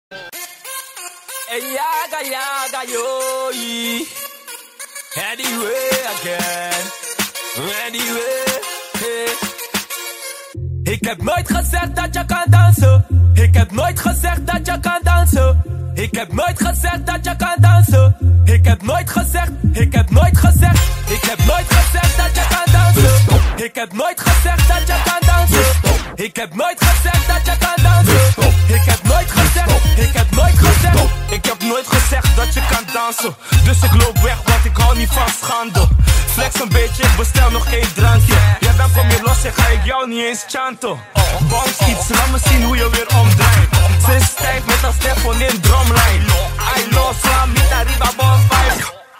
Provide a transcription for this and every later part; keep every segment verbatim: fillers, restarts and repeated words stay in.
Yaga yaga yo. Anyway again. Anyway. Hey. Ik heb nooit gezegd dat je kan dansen. Ik heb nooit gezegd dat je kan dansen. Ik heb nooit gezegd dat je kan dansen. Ik heb nooit gezegd, ik heb nooit gezegd. Ik heb nooit gezegd dat je kan dansen. Ik heb nooit gezegd dat je kan dansen. Ik heb nooit gezegd dat je kan dansen. Ik heb nooit gezegd, ik heb nooit gezegd. Ik heb nooit gezegd dat je kan dansen. Dus ik loop weg, want ik hou niet van schande. Flex een beetje, ik bestel nog één drankje. Jij bent van meer los, en ga ik jou niet eens chanten. Bounce iets, laat me zien hoe je weer omdraait. Ze is stijf met een Stefan in drumline. I know slam, niet arriba bon vibe.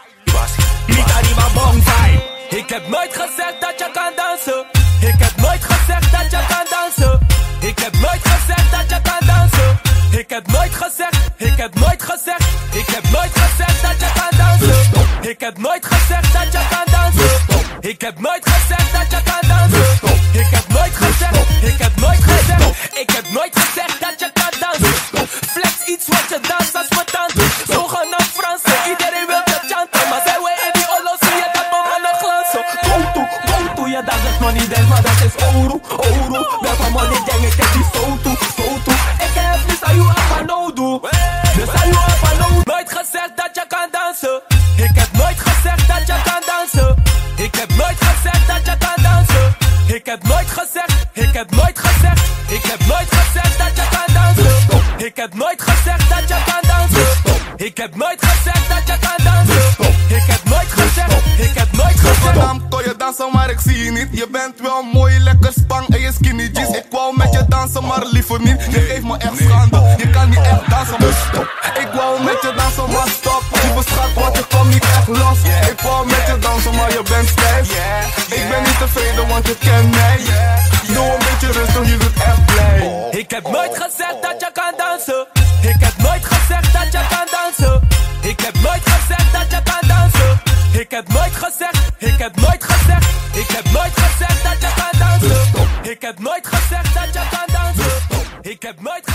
Niet arriba bon vibe. Ik heb nooit gezegd dat je kan dansen. Ik heb nooit gezegd dat je kan dansen. Ik heb nooit gezegd dat je kan dansen. Ik heb nooit gezegd, ik heb nooit gezegd. Ik heb nooit gezegd dat je kan dansen. Ik heb nooit gezegd dat je kan dansen. Ik heb nooit gezegd dat je kan dansen. Ik heb nooit gezegd, ik heb nooit gezegd. Ik heb nooit gezegd dat je kan dansen. Flex iets wat je danst als mijn tante. Zogenaamd Fransen, iedereen wil je chanten. Maar zijn we in die oorlog, zie je dat mijn mannen glanzen. Go to, go to, je danst het money dance, maar dat is ouro, ouro. Wel van money gang, ik heb die so to, so to. Ik heb niet aan jou af aan no do. Dus aan jou af aan no do. Nooit gezegd dat je kan dansen. Ik heb nooit gezegd dat je kan dansen. Ik heb nooit gezegd dat je kan dansen. Ik heb nooit gezegd, ik heb nooit gezegd. Ik heb nooit gezegd dat je kan dansen. Ik heb nooit gezegd dat je kan dansen. Ik heb nooit gezegd dat je kan dansen. Ik heb nooit gezegd, ik heb nooit gezegd. Rotterdam kon je dansen, maar ik zie je niet. Je bent wel mooi, lekker spang en je skinny jeans. Ik wou met je dansen, maar liever niet. Je geeft me echt schande, je kan niet echt dansen, dus stop. Ik wou met je dansen, maar stop. Lieve schat, want je komt niet echt los. Ik wou met je dansen, maar je bent stijf. Ik ben niet tevreden, want je kent mij. Doe een beetje rustig, je doet echt blij. Ik heb nooit gezegd dat je kan dansen. Ik heb nooit gezegd dat je kan dansen. Ik heb nooit gezegd dat je kan dansen. Ik heb nooit gezegd, ik heb nooit gezegd. Ik heb nooit gezegd dat je kan dansen. Ik heb nooit gezegd dat je kan dansen. Ik heb nooit